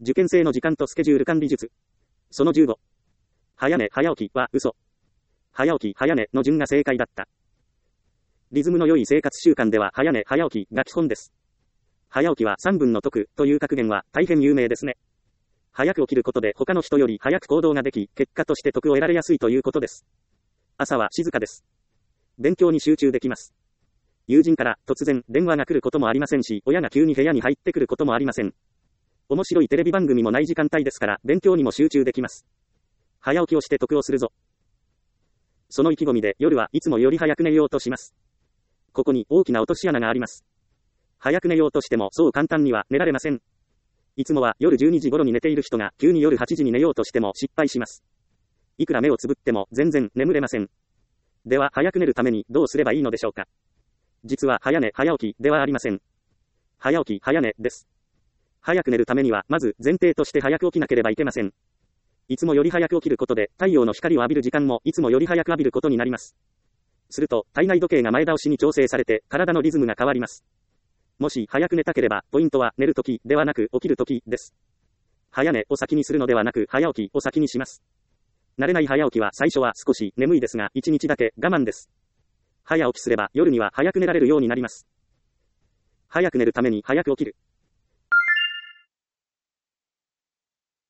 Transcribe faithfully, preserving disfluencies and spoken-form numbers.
受験生の時間とスケジュール管理術。そのじゅうご。早寝早起きは嘘。早起き早寝の順が正解だった。リズムの良い生活習慣では早寝早起きが基本です。早起きはさんぶんの得という格言は大変有名ですね。早く起きることで他の人より早く行動ができ、結果として得を得られやすいということです。朝は静かです。勉強に集中できます。友人から突然電話が来ることもありませんし、親が急に部屋に入ってくることもありません。面白いテレビ番組もない時間帯ですから勉強にも集中できます。早起きをして得をするぞ。その意気込みで夜はいつもより早く寝ようとします。ここに大きな落とし穴があります。早く寝ようとしてもそう簡単には寝られません。いつもは夜じゅうにじ頃に寝ている人が急に夜はちじに寝ようとしても失敗します。いくら目をつぶっても全然眠れません。では早く寝るためにどうすればいいのでしょうか。実は早寝早起きではありません。早起き早寝です。早く寝るためにはまず前提として早く起きなければいけません。いつもより早く起きることで太陽の光を浴びる時間もいつもより早く浴びることになります。すると体内時計が前倒しに調整されて体のリズムが変わります。もし早く寝たければポイントは寝るときではなく起きるときです。早寝を先にするのではなく早起きを先にします。慣れない早起きは最初は少し眠いですがいちにちだけ我慢です。早起きすれば夜には早く寝られるようになります。早く寝るために早く起きる。